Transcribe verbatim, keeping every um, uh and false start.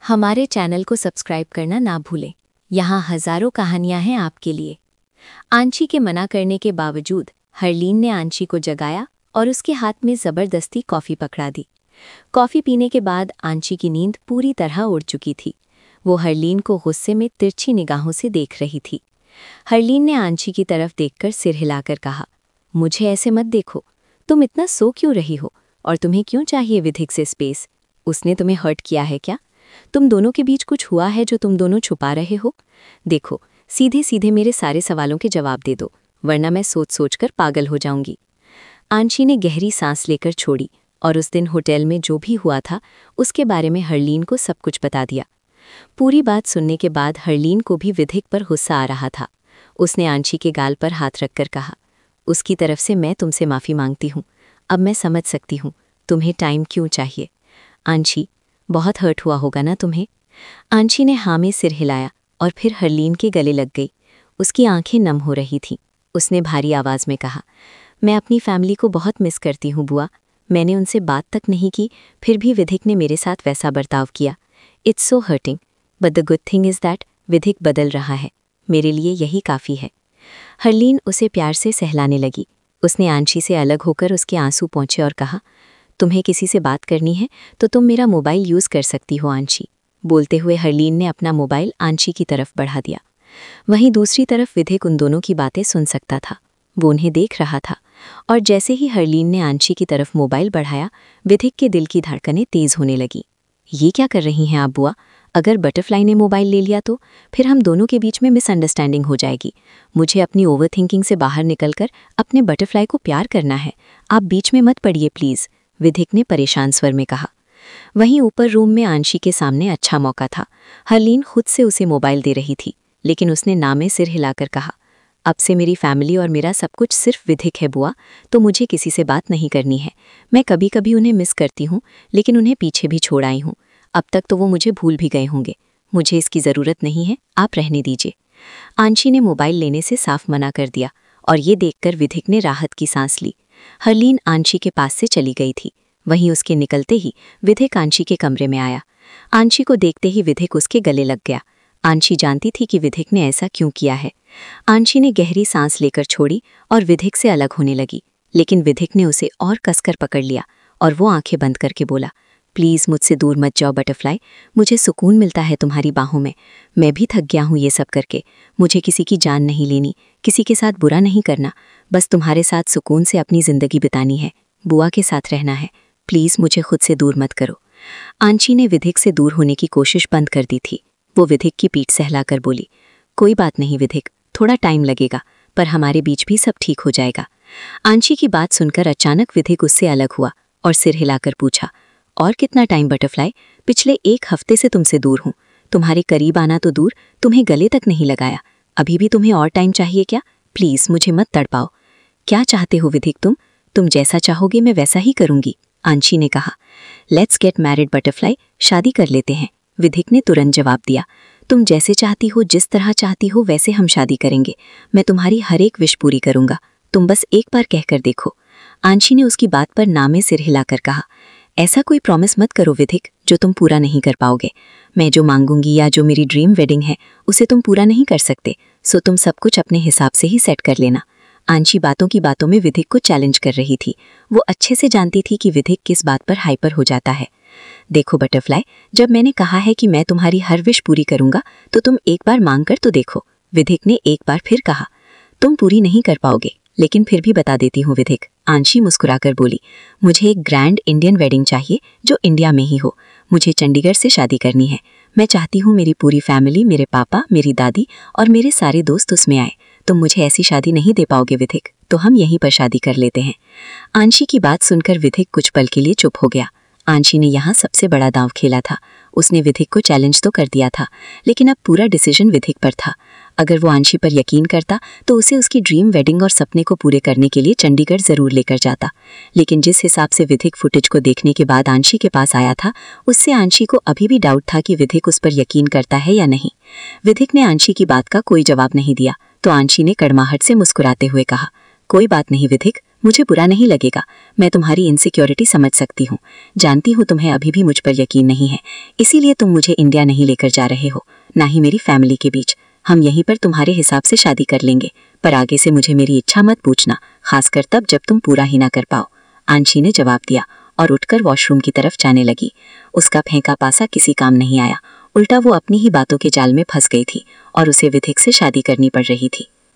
हमारे चैनल को सब्सक्राइब करना ना भूलें। यहाँ हजारों कहानियां हैं आपके लिए। आंशी के मना करने के बावजूद हरलीन ने आंशी को जगाया और उसके हाथ में जबरदस्ती कॉफ़ी पकड़ा दी। कॉफ़ी पीने के बाद आंशी की नींद पूरी तरह उड़ चुकी थी। वो हरलीन को गुस्से में तिरछी निगाहों से देख रही थी। हरलीन ने आंशी की तरफ देखकर सिर हिलाकर कहा, मुझे ऐसे मत देखो। तुम इतना सो क्यों रही हो और तुम्हें क्यों चाहिए विधिक से स्पेस? उसने तुम्हें हर्ट किया है क्या? तुम दोनों के बीच कुछ हुआ है जो तुम दोनों छुपा रहे हो? देखो, सीधे सीधे मेरे सारे सवालों के जवाब दे दो, वरना मैं सोच सोच कर पागल हो जाऊंगी। आंशी ने गहरी सांस लेकर छोड़ी और उस दिन होटल में जो भी हुआ था उसके बारे में हरलीन को सब कुछ बता दिया। पूरी बात सुनने के बाद हरलीन को भी विधिक पर गुस्सा आ रहा था। उसने आंशी के गाल पर हाथ रखकर कहा, उसकी तरफ से मैं तुमसे माफ़ी मांगती हूँ। अब मैं समझ सकती हूँ तुम्हें टाइम क्यों चाहिए। आंशी, बहुत हर्ट हुआ होगा ना तुम्हें? आंशी ने हाँ में सिर हिलाया और फिर हरलीन के गले लग गई। उसकी आंखें नम हो रही थीं। उसने भारी आवाज़ में कहा, मैं अपनी फैमिली को बहुत मिस करती हूँ बुआ। मैंने उनसे बात तक नहीं की, फिर भी विधिक ने मेरे साथ वैसा बर्ताव किया। It's so hurting, but the good thing is that विधिक बदल रहा है। मेरे लिए यही काफ़ी है। हरलीन उसे प्यार से सहलाने लगी। उसने आंशी से अलग होकर उसके आंसू पोंछे और कहा, तुम्हें किसी से बात करनी है तो तुम मेरा मोबाइल यूज़ कर सकती हो आंशी। बोलते हुए हरलीन ने अपना मोबाइल आंशी की तरफ बढ़ा दिया। वहीं दूसरी तरफ विधिक उन दोनों की बातें सुन सकता था। वो उन्हें देख रहा था और जैसे ही हरलीन ने आंशी की तरफ मोबाइल बढ़ाया, विधिक के दिल की धड़कनें तेज़ होने लगी। ये क्या कर रही हैं आप बुआ? अगर बटरफ्लाई ने मोबाइल ले लिया तो फिर हम दोनों के बीच में मिसअंडरस्टैंडिंग हो जाएगी। मुझे अपनी ओवर थिंकिंग से बाहर निकलकर अपने बटरफ्लाई को प्यार करना है। आप बीच में मत पड़िए प्लीज़, विधिक ने परेशान स्वर में कहा। वहीं ऊपर रूम में आंशी के सामने अच्छा मौका था। हरलीन खुद से उसे मोबाइल दे रही थी, लेकिन उसने ना में सिर हिलाकर कहा, अब से मेरी फैमिली और मेरा सब कुछ सिर्फ विधिक है बुआ, तो मुझे किसी से बात नहीं करनी है। मैं कभी कभी उन्हें मिस करती हूँ, लेकिन उन्हें पीछे भी छोड़ आई हूँ। अब तक तो वो मुझे भूल भी गए होंगे। मुझे इसकी ज़रूरत नहीं है, आप रहने दीजिए। आंशी ने मोबाइल लेने से साफ मना कर दिया और ये देखकर विधिक ने राहत की सांस ली। हरलीन आंशी के पास से चली गई थी। वहीं उसके निकलते ही विधिक आंशी के कमरे में आया। आंशी को देखते ही विधिक उसके गले लग गया। आंशी जानती थी कि विधिक ने ऐसा क्यों किया है। आंशी ने गहरी सांस लेकर छोड़ी और विधिक से अलग होने लगी, लेकिन विधिक ने उसे और कसकर पकड़ लिया और वो आंखें बंद करके बोला, प्लीज़ मुझसे दूर मत जाओ बटरफ्लाई। मुझे सुकून मिलता है तुम्हारी बाहों में। मैं भी थक गया हूँ ये सब करके। मुझे किसी की जान नहीं लेनी, किसी के साथ बुरा नहीं करना, बस तुम्हारे साथ सुकून से अपनी ज़िंदगी बितानी है, बुआ के साथ रहना है। प्लीज़ मुझे खुद से दूर मत करो। आंशी ने विधिक से दूर होने की कोशिश बंद कर दी थी। वो विधिक की पीठ सहलाकर बोली, कोई बात नहीं विधिक, थोड़ा टाइम लगेगा, पर हमारे बीच भी सब ठीक हो जाएगा। आंशी की बात सुनकर अचानक विधिक उससे अलग हुआ और सिर हिलाकर पूछा, और कितना टाइम बटरफ्लाई? पिछले एक हफ्ते से तुमसे दूर हूँ। तुम्हारे करीब आना तो दूर, तुम्हें गले तक नहीं लगाया। अभी भी तुम्हें और टाइम चाहिए क्या? प्लीज़ मुझे मत तड़पाओ। क्या चाहते हो विधिक तुम? तुम जैसा चाहोगे मैं वैसा ही करूँगी, आंशी ने कहा। लेट्स गेट मैरिड बटरफ्लाई, शादी कर लेते हैं, विधिक ने तुरंत जवाब दिया। तुम जैसे चाहती हो, जिस तरह चाहती हो वैसे हम शादी करेंगे। मैं तुम्हारी हर एक विश पूरी करूँगा, तुम बस एक बार कहकर देखो। आंशी ने उसकी बात पर ना में सिर हिलाकर कहा, ऐसा कोई प्रॉमिस मत करो विधिक जो तुम पूरा नहीं कर पाओगे। मैं जो मांगूंगी या जो मेरी ड्रीम वेडिंग है उसे तुम पूरा नहीं कर सकते, सो तुम सब कुछ अपने हिसाब से ही सेट कर लेना। आंशी बातों की बातों में विधिक को चैलेंज कर रही थी। वो अच्छे से जानती थी कि विधिक किस बात पर हाइपर हो जाता है। देखो बटरफ्लाई, जब मैंने कहा है कि मैं तुम्हारी हर विश पूरी करूंगा तो तुम एक बार मांग कर तो देखो, विधिक ने एक बार फिर कहा। तुम पूरी नहीं कर पाओगे, लेकिन फिर भी बता देती हूँ विधिक, आंशी मुस्कुराकर बोली। मुझे एक ग्रैंड इंडियन वेडिंग चाहिए जो इंडिया में ही हो। मुझे चंडीगढ़ से शादी करनी है। मैं चाहती हूँ मेरी पूरी फैमिली, मेरे पापा, मेरी दादी और मेरे सारे दोस्त उसमें आए। तुम मुझे ऐसी शादी नहीं दे पाओगे विधिक, तो हम यहीं पर शादी कर लेते हैं। आंशी की बात सुनकर विधिक कुछ पल के लिए चुप हो गया। आंशी ने यहाँ सबसे बड़ा दांव खेला था। उसने विधिक को चैलेंज तो कर दिया था, लेकिन अब पूरा डिसीजन विधिक पर था। अगर वो आंशी पर यकीन करता तो उसे उसकी ड्रीम वेडिंग और सपने को पूरे करने के लिए चंडीगढ़ ज़रूर लेकर जाता। लेकिन जिस हिसाब से विधिक फुटेज को देखने के बाद आंशी के पास आया था, उससे आंशी को अभी भी डाउट था कि विधिक उस पर यकीन करता है या नहीं। विधिक ने आंशी की बात का कोई जवाब नहीं दिया, तो आंशी ने कड़माहट से मुस्कुराते हुए कहा, कोई बात नहीं विधिक, मुझे बुरा नहीं लगेगा, मैं तुम्हारी इनसिक्योरिटी समझ सकती हूँ। जानती हूँ तुम्हें अभी भी मुझ पर यकीन नहीं है, इसीलिए तुम मुझे इंडिया नहीं लेकर जा रहे हो, ना ही मेरी फैमिली के बीच। हम यहीं पर तुम्हारे हिसाब से शादी कर लेंगे, पर आगे से मुझे मेरी इच्छा मत पूछना, खासकर तब जब तुम पूरा ही ना कर पाओ। आंशी ने जवाब दिया और उठकर वॉशरूम की तरफ जाने लगी। उसका फेंका पासा किसी काम नहीं आया, उल्टा वो अपनी ही बातों के जाल में फंस गई थी और उसे विधिक से शादी करनी पड़ रही थी।